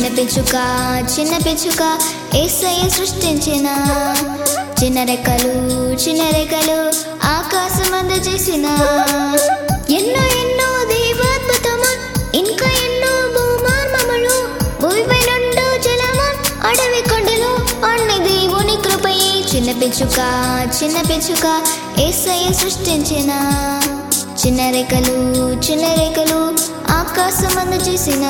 చిన్న పిచ్చుక యేసయ్య సృష్టించిన చిన్న రెక్కలు ఆకాశమందు చేసిన ఎన్నో ఎన్నో దేవాద్భుతము ఇంకా ఎన్నో భూమర్మములు భూమిపై నుండు జలము అడవి కొండలు అన్ని దేవుని కృపయే చిన్న పిచ్చుక యేసయ్య సృష్టించిన చిన్న రెక్కలు ఆకాశమందు చేసిన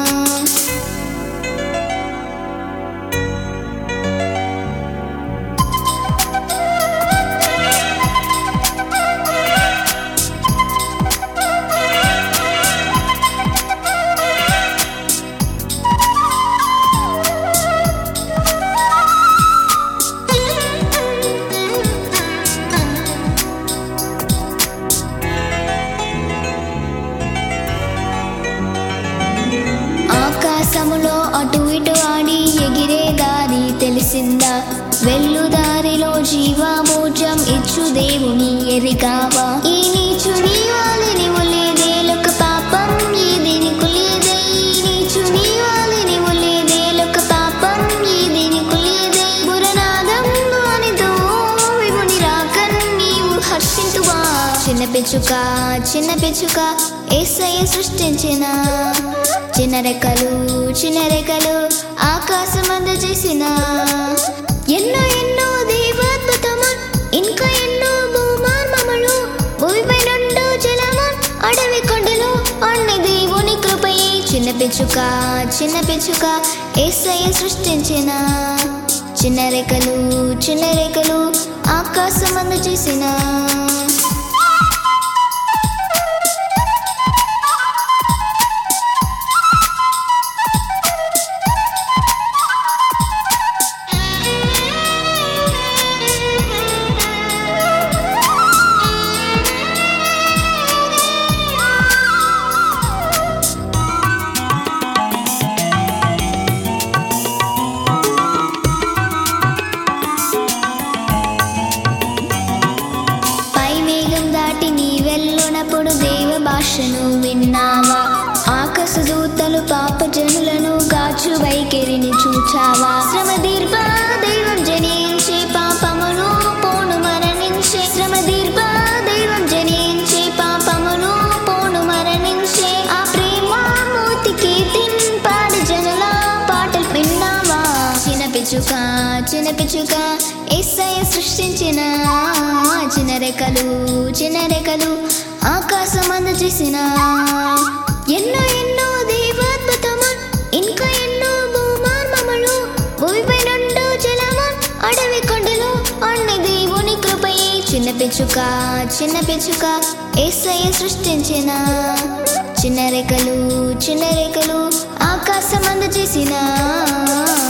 ఆకాశములో అటు ఇటు ఆడి ఎగిరే దారి తెలిసిందా వెళ్ళు దారిలో జీవామోచం ఇచ్చు దేవుని ఎరిగావా ఈ నీచు నీ వాలిని ఉలేదే లొక పాపం ఇది నీకు లేదే ఈ నీచు నీ వాలిని ఉలేదే లొక పాపం ఇది నీకు లేదే బురనాదం వానితో విముని రాకన్ నీవు హర్షింతువా చిన్న పిచ్చుక యేసయ్య సృష్టించిన చిన్న రెక్కలు ఆకాశమందు చేసిన ఎన్నో ఎన్నో దేవాద్భుతము ఇంకా ఎన్నో భూమర్మములు భూమిపై నుండు జలము అడవి కొండలు అన్ని దేవుని కృపయే చిన్న పిచ్చుక యేసయ్య సృష్టించిన చిన్న రెక్కలు ఆకాశమందు చేసిన వెళ్ళునప్పుడు దేవ భాషను విన్నావా ఆకాశ దూతలు పాప జనులను గాచు వైఖరిని చూచావా శ్రమ దీర్ఘ దైవం జనించే పాపమును పోను మరణించే శ్రమ దీర్ఘ దైవం జనించే పాపమును పోను మరణించే ఆ ప్రేమ మూతికి తింపాడు జనుల పాటలు విన్నావా చిన్న పిచ్చుక యేసయ్య సృష్టించిన చిన్న రెక్కలు ఆకాశమందు చేసిన ఎన్నో ఎన్నో దేవాద్భుతము ఇంకా ఎన్నో భూమర్మములు భూమిపై నుండు జలము అడవి కొండలు అన్ని దేవుని కృపయే చిన్న పిచ్చుక యేసయ్య సృష్టించిన చిన్న రెక్కలు ఆకాశమందు చేసిన